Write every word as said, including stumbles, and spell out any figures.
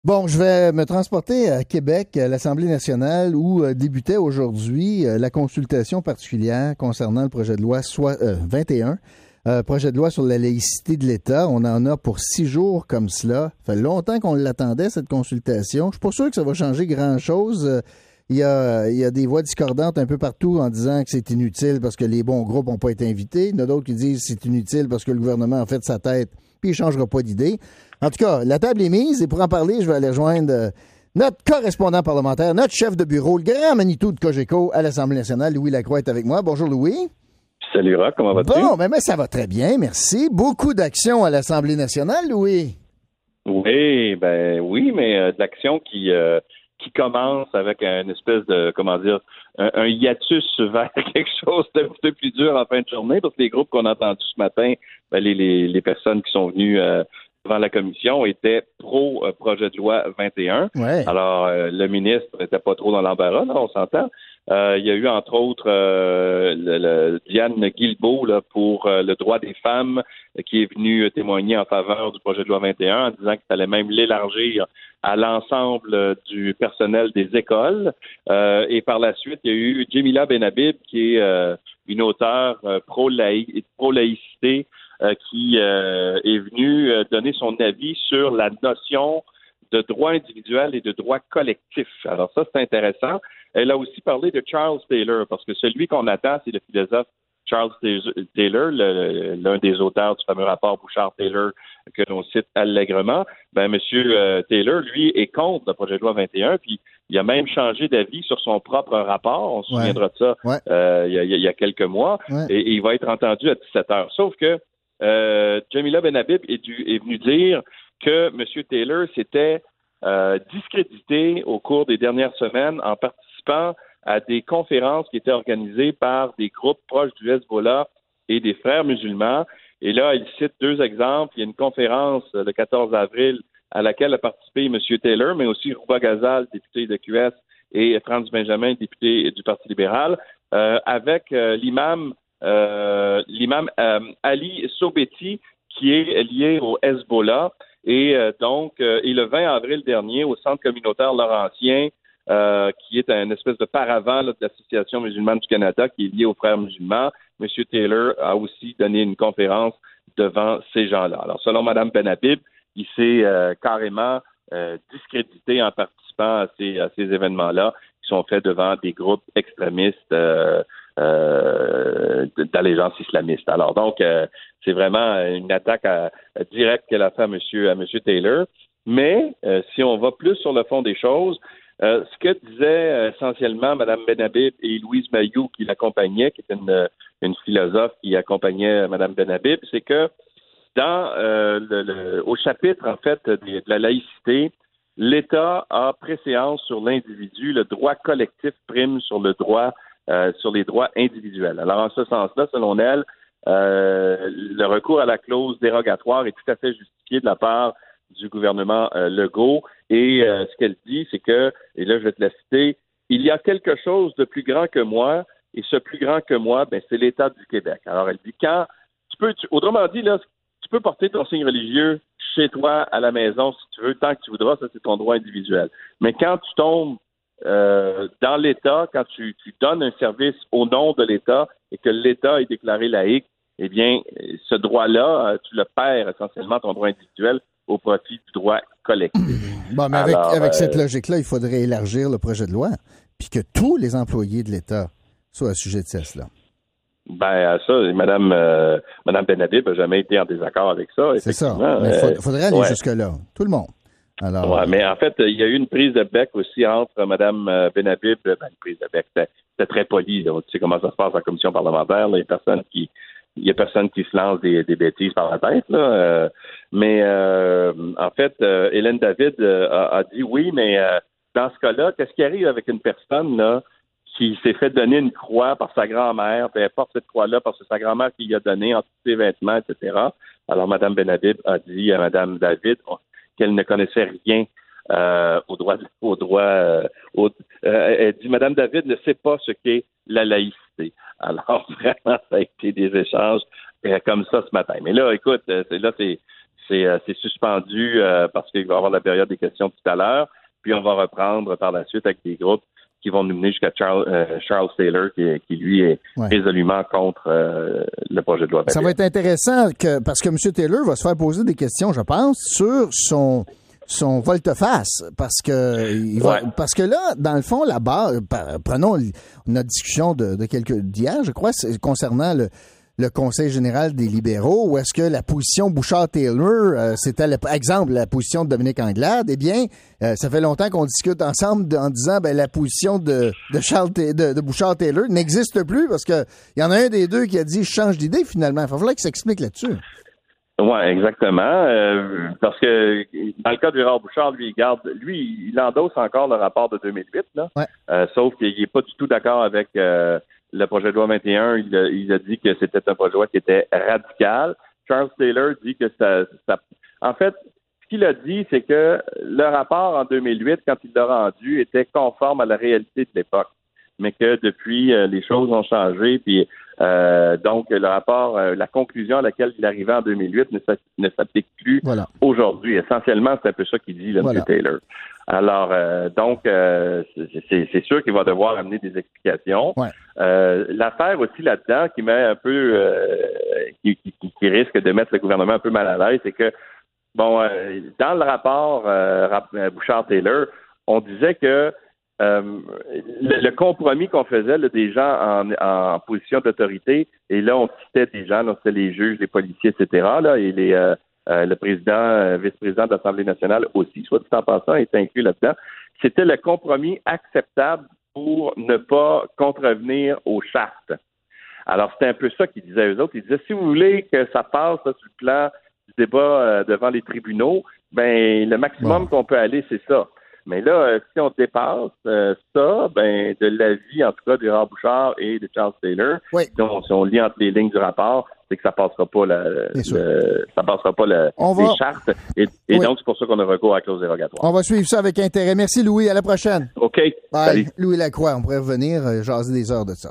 Bon, je vais me transporter à Québec, à l'Assemblée nationale, où euh, débutait aujourd'hui euh, la consultation particulière concernant le projet de loi soit, euh, vingt et un, euh, projet de loi sur la laïcité de l'État. On en a pour six jours comme cela. Ça fait longtemps qu'on l'attendait, cette consultation. Je suis pas sûr que ça va changer grand-chose. Euh, Il y a, il y a des voix discordantes un peu partout en disant que c'est inutile parce que les bons groupes n'ont pas été invités. Il y en a d'autres qui disent que c'est inutile parce que le gouvernement a fait sa tête puis il ne changera pas d'idée. En tout cas, la table est mise et pour en parler, je vais aller rejoindre euh, notre correspondant parlementaire, notre chef de bureau, le grand Manitou de Cogeco à l'Assemblée nationale. Louis Lacroix est avec moi. Bonjour Louis. Salut Roch, comment vas-tu? Bon, ben, ben ça va très bien, merci. Beaucoup d'action à l'Assemblée nationale, Louis. Oui, ben oui, mais euh, de l'action qui euh, qui commence avec une espèce de, comment dire, un, un hiatus vers quelque chose de, de plus dur en fin de journée, parce que les groupes qu'on a entendus ce matin, ben, les, les, les personnes qui sont venues euh, devant la commission étaient pro-projet de loi vingt et un. Ouais. Alors, euh, le ministre n'était pas trop dans l'embarras, là, on s'entend. Euh, il y a eu, entre autres, euh, le, le Diane Guilbeault là, pour euh, le droit des femmes, euh, qui est venue témoigner en faveur du projet de loi vingt et un en disant qu'il fallait même l'élargir à l'ensemble euh, du personnel des écoles. Euh, et par la suite, il y a eu Jemila Benhabib, qui est euh, une auteure euh, pro-laï- pro-laïcité, euh, qui euh, est venue euh, donner son avis sur la notion de droit individuel et de droit collectif. Alors ça, c'est intéressant. Elle a aussi parlé de Charles Taylor, parce que celui qu'on attend, c'est le philosophe Charles Taylor, le, l'un des auteurs du fameux rapport Bouchard-Taylor que l'on cite allègrement. Ben, Monsieur euh, Taylor, lui, est contre le projet de loi vingt et un, puis il a même changé d'avis sur son propre rapport. On se Ouais. souviendra de ça Ouais. euh, il, y a, il y a quelques mois. Ouais. Et, et il va être entendu à dix-sept heures. Sauf que euh, Jemila Benhabib est, du, est venue dire que M. Taylor s'était euh, discrédité au cours des dernières semaines en participant à des conférences qui étaient organisées par des groupes proches du Hezbollah et des Frères musulmans. Et là, il cite deux exemples. Il y a une conférence euh, le quatorze avril à laquelle a participé M. Taylor, mais aussi Rouba Ghazal, député de Q S, et Franz Benjamin, député du Parti libéral, euh, avec euh, l'imam euh, l'imam euh, Ali Sobeti, qui est lié au Hezbollah. Et euh, donc, euh, et le vingt avril dernier, au Centre communautaire Laurentien, euh, qui est un espèce de paravent là, de l'Association musulmane du Canada, qui est lié aux Frères musulmans, M. Taylor a aussi donné une conférence devant ces gens-là. Alors, selon Mme Benhabib, il s'est euh, carrément euh, discrédité en participant à ces, à ces événements-là qui sont faits devant des groupes extrémistes euh, euh, d'allégeance islamiste. Alors donc, euh, c'est vraiment une attaque à, à directe qu'elle a fait à M. à M. Taylor. Mais euh, si on va plus sur le fond des choses, euh, ce que disait euh, essentiellement Mme Benhabib et Louise Mayou qui l'accompagnait, qui était une, une philosophe qui accompagnait Mme Benhabib, c'est que dans euh, le, le, au chapitre en fait de, de la laïcité, l'État a préséance sur l'individu, le droit collectif prime sur le droit euh, sur les droits individuels. Alors en ce sens-là, selon elle, euh, le recours à la clause dérogatoire est tout à fait justifié de la part du gouvernement euh, Legault. Et euh, ce qu'elle dit, c'est que, et là je vais te la citer, il y a quelque chose de plus grand que moi, et ce plus grand que moi, ben, c'est l'État du Québec. Alors elle dit quand tu peux, tu, autrement dit, là, tu peux porter ton signe religieux chez toi, à la maison, si tu veux, tant que tu voudras, ça c'est ton droit individuel. Mais quand tu tombes euh, dans l'État, quand tu, tu donnes un service au nom de l'État et que l'État est déclaré laïque, eh bien, ce droit-là, tu le perds essentiellement, ton droit individuel, au profit du droit collectif. Bon, mais avec, Alors, avec euh, cette logique-là, il faudrait élargir le projet de loi, puis que tous les employés de l'État soient assujettis à cela. Ben, ça, Mme, euh, Mme Benhabib n'a jamais été en désaccord avec ça. C'est ça. Mais il euh, faudrait aller ouais. jusque-là. Tout le monde. Alors, ouais, mais en fait, il y a eu une prise de bec aussi entre Mme Benhabib, ben, une prise de bec, c'était, c'était très poli. Là. Tu sais comment ça se passe en commission parlementaire. Là. Il y a personne qui, il y a personne qui se lance des, des bêtises par la tête. Là. Euh, mais euh, en fait, euh, Hélène David euh, a, a dit oui, mais euh, dans ce cas-là, qu'est-ce qui arrive avec une personne là qui s'est fait donner une croix par sa grand-mère, puis elle porte cette croix-là parce que c'est sa grand-mère qui lui a donné en tous ses vêtements, et cetera. Alors, Mme Benhabib a dit à Mme David qu'elle ne connaissait rien euh, au droit, au droit, euh, au, euh, elle dit Mme David ne sait pas ce qu'est la laïcité. Alors, vraiment, ça a été des échanges euh, comme ça ce matin. Mais là, écoute, c'est, là, c'est, c'est, euh, c'est suspendu euh, parce qu'il va y avoir la période des questions tout à l'heure, puis on va reprendre par la suite avec des groupes qui vont nous mener jusqu'à Charles, euh, Charles Taylor, qui, qui lui est ouais. résolument contre euh, le projet de loi. Ça va être intéressant que parce que M. Taylor va se faire poser des questions, je pense, sur son son volte-face, parce que il va, ouais. parce que là, dans le fond, là-bas, prenons notre discussion de, de quelques d'hier, je crois, c'est concernant le le Conseil général des libéraux, où est-ce que la position Bouchard-Taylor, euh, c'était, le, exemple, la position de Dominique Anglade, eh bien, euh, ça fait longtemps qu'on discute ensemble de, en disant, ben, la position de, de Charles de, de Bouchard-Taylor n'existe plus parce que il y en a un des deux qui a dit, je change d'idée finalement. Il va falloir qu'il s'explique là-dessus. Oui, exactement. Euh, parce que dans le cas de Gérard Bouchard, lui, il garde, lui, il endosse encore le rapport de deux mille huit, là. Ouais. Euh, sauf qu'il n'est pas du tout d'accord avec euh, le projet de loi vingt et un. Il a, il a dit que c'était un projet de loi qui était radical. Charles Taylor dit que ça, ça... En fait, ce qu'il a dit, c'est que le rapport en deux mille huit, quand il l'a rendu, était conforme à la réalité de l'époque. Mais que depuis, euh, les choses ont changé, puis euh, donc le rapport, euh, la conclusion à laquelle il arrivait en deux mille huit ne, ne s'applique plus voilà. aujourd'hui. Essentiellement, c'est un peu ça qu'il dit, là, voilà. M. Taylor. Alors, euh, donc, euh, c'est, c'est sûr qu'il va devoir amener des explications. Ouais. Euh, l'affaire aussi là-dedans qui met un peu, euh, qui, qui, qui risque de mettre le gouvernement un peu mal à l'aise, c'est que, bon, euh, dans le rapport euh, Bouchard-Taylor, on disait que Euh, le, le compromis qu'on faisait là, des gens en, en position d'autorité, et là, on citait des gens, là, c'était les juges, les policiers, et cetera, là, et les, euh, euh, le président, euh, vice-président de l'Assemblée nationale aussi, soit dit en passant, est inclus là-dedans. C'était le compromis acceptable pour ne pas contrevenir aux chartes. Alors, c'était un peu ça qu'ils disaient eux autres. Ils disaient, si vous voulez que ça passe là, sur le plan du débat euh, devant les tribunaux, ben le maximum bon. qu'on peut aller, c'est ça. Mais là, euh, si on dépasse euh, ça, ben de l'avis, en tout cas, de Gérard Bouchard et de Charles Taylor, oui. donc si on lit entre les lignes du rapport, c'est que ça passera pas la, le, ça passera pas la, les va... chartes. Et, et oui. donc, c'est pour ça qu'on a recours à la clause dérogatoire. On va suivre ça avec intérêt. Merci, Louis. À la prochaine. OK. Bye. Louis Lacroix, on pourrait revenir euh, jaser des heures de ça.